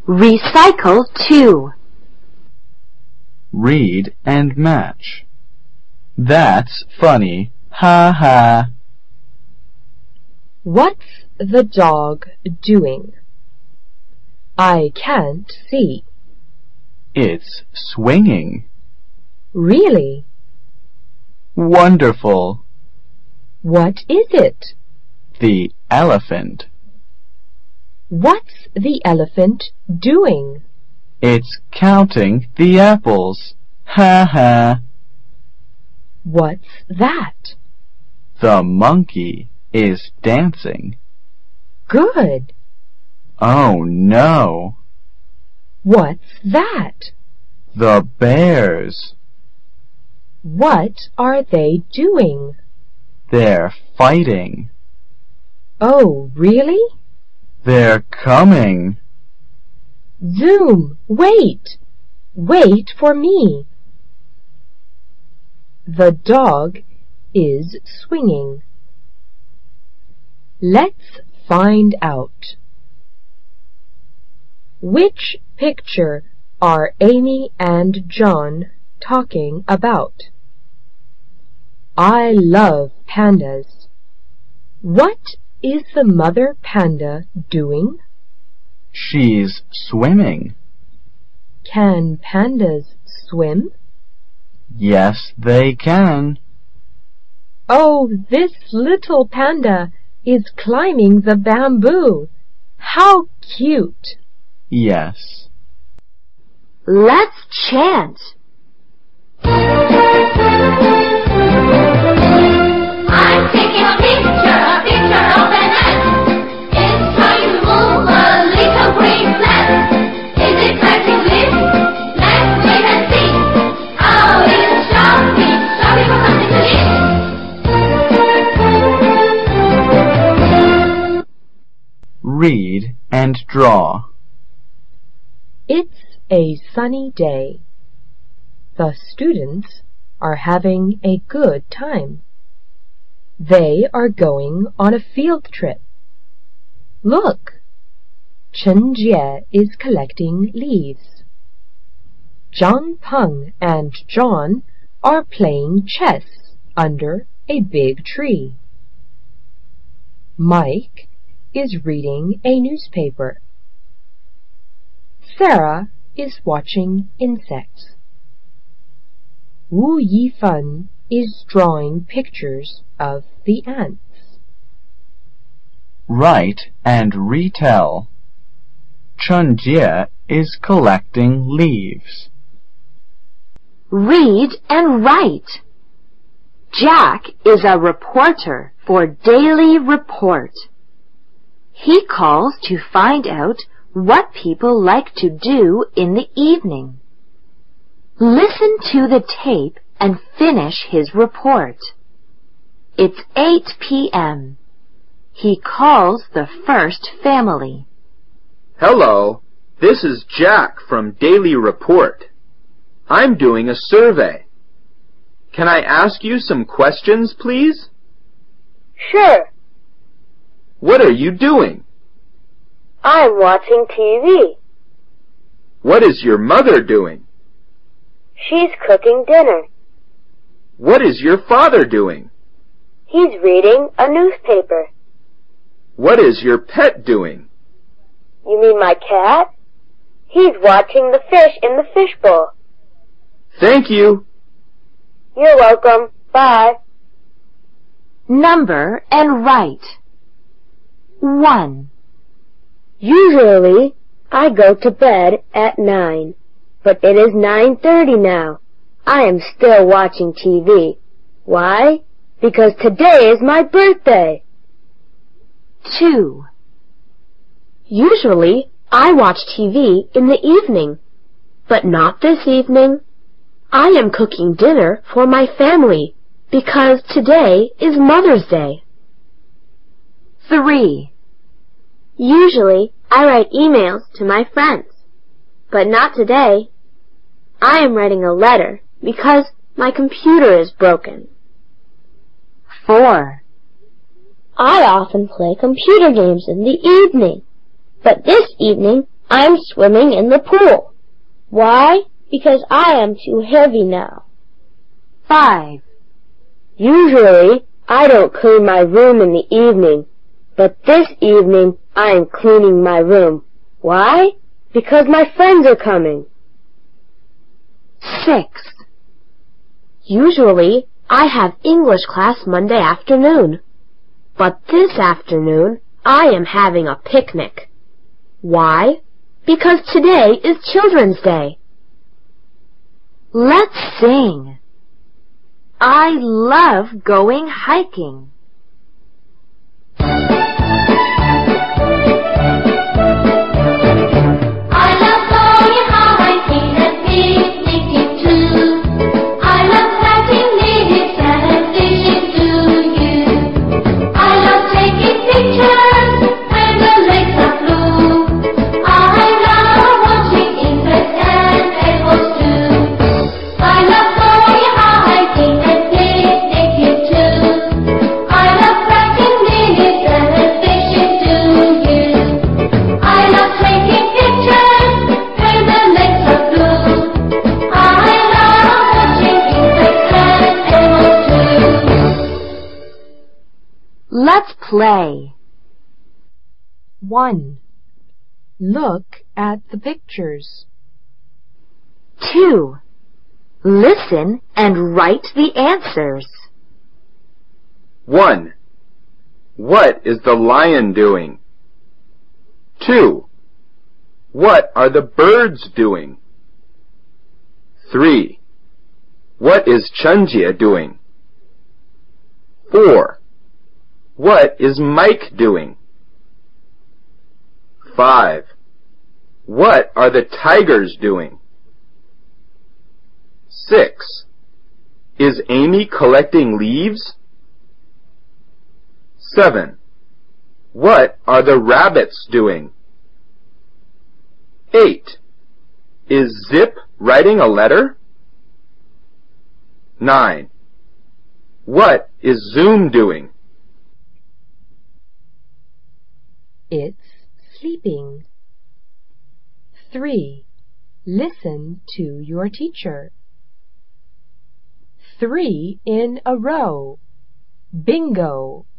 Recycle 2. Read and match. That's funny. Ha ha. What's the dog doing? I can't see. It's swinging. Really? Wonderful. What is it? The elephant. What's the elephant doing? It's counting the apples. Ha ha. What's that? The monkey is dancing. Good. Oh no. What's that? The bears. What are they doing? They're fighting. Oh, really? They're coming. Zoom, wait! Wait for me. The dog is swinging. Let's find out. Which picture are Amy and John talking about? I love pandas. What is the mother panda doing? She's swimming. Can pandas swim? Yes, they can. Oh, this little panda is climbing the bamboo. How cute! Yes. Let's chant. I'm taking a picture of an ant. It's trying to move a little green plant. Is it catching leaves? Let's wait and see. Oh, it's shopping for something to eat. Read and draw. It's a sunny day. The students are having a good time. They are going on a field trip. Look! Chen Jie is collecting leaves. John Peng and John are playing chess under a big tree. Mike is reading a newspaper. Sarah is watching insects. Wu Yifan is drawing pictures of the ants. Write and retell. Chen Jie is collecting leaves. Read and write. Jack is a reporter for Daily Report. He calls to find out what people like to do in the evening. Listen to the tape and finish his report. It's 8 p.m. He calls the first family. Hello, this is Jack from Daily Report. I'm doing a survey. Can I ask you some questions, please? Sure. What are you doing? I'm watching TV. What is your mother doing? She's cooking dinner. What is your father doing? He's reading a newspaper. What is your pet doing? You mean my cat? He's watching the fish in the fishbowl. Thank you. You're welcome. Bye. Number and write. 1. Usually, I go to bed at 9, but it is 9:30 now. I am still watching TV. Why? Because today is my birthday. 2. Usually, I watch TV in the evening, but not this evening. I am cooking dinner for my family because today is Mother's Day. 3. Usually, I write emails to my friends, but not today. I am writing a letter because my computer is broken. 4. I often play computer games in the evening, but this evening I'm swimming in the pool. Why? Because I am too heavy now. 5. Usually, I don't clean my room in the evening, but this evening I am cleaning my room. Why? Because my friends are coming. 6. Usually, I have English class Monday afternoon, but this afternoon I am having a picnic. Why? Because today is Children's Day. Let's sing. I love going hiking. I love going hiking and picnicking too. I love planting leaves and fishing too. I love taking pictures when the lakes are blue. I love watching insects and animals too. I love going hiking and picnicking too. I love planting leaves and fishing too. I love taking pictures when the lakes are blue. I love watching insects and animals too. Let's play. 1. Look at the pictures. 2. Listen and write the answers. 1. What is the lion doing? 2. What are the birds doing? 3. What is Chunjie doing? 4. What is Mike doing? 5. What are the tigers doing? 6. Is Amy collecting leaves? 7. What are the rabbits doing? 8. Is Zip writing a letter? 9. What is Zoom doing? It's sleeping. 3. Listen to your teacher. 3 in a row. Bingo!